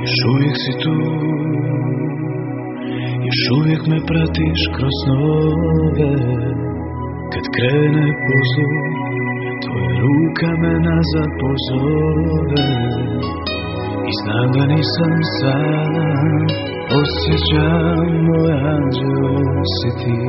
Još uvijek si tu, još uvijek me pratiš kroz snove. Kad krene pozor, tvoja ruka me nazad pozove. I znam da nisam sam, osjećam moj anđeo si ti.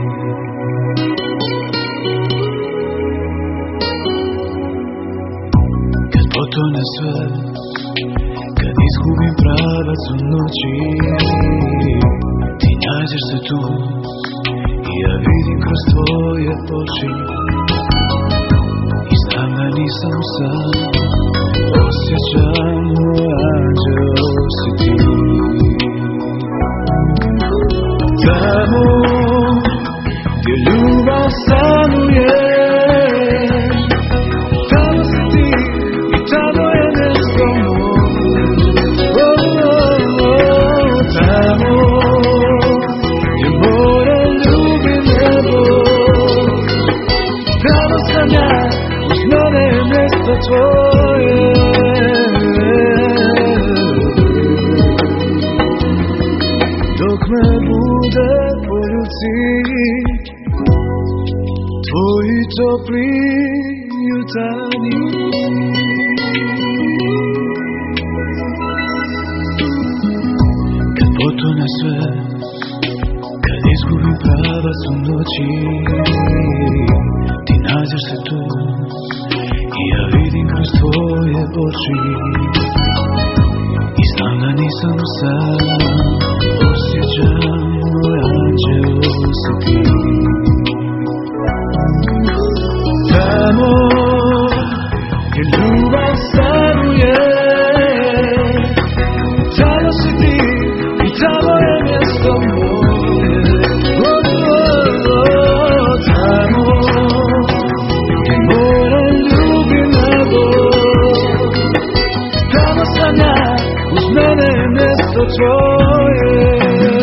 Kad potone sve, kad izgubim pravac u noći, ti nađeš se tu i ja vidim kroz tvoje oči. I znam da nisam sam, osjećam moj anđeo si ti. Tamo gdje ljubav stanuje, tamo si ti i tamo je mjesto moje. Tamo gdje more ljubi nebo, tamo sam ja, uz mene je mjesto tvoje. Dok me bude po ruci tvoji topli jutarnji. Kad potone sve, kad izgubim pravac u noći, ti nađeš se tu i ja vidim kroz tvoje oči. I znam da nisam sam, osjećam moj anđeo si ti. Tamo gdje ljubav stanuje, tamo si ti i tamo je mjesto moje. Tamo gdje more ljubi nebo, tamo sam ja, uz mene je mjesto tvoje.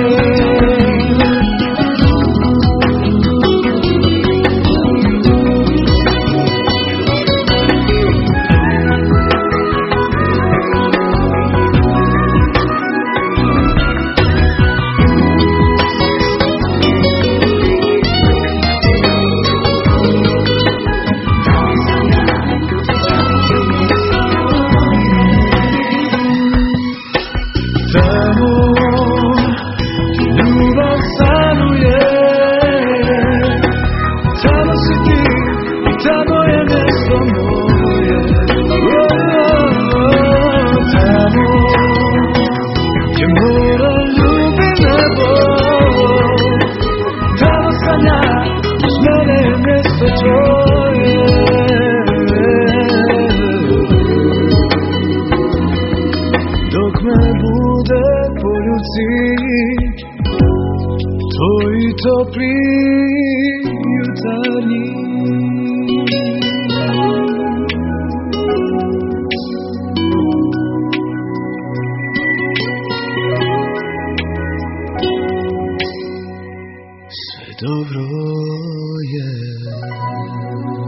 Dok me bude po ruci tvoji topli jutarnji. Sve dobro je.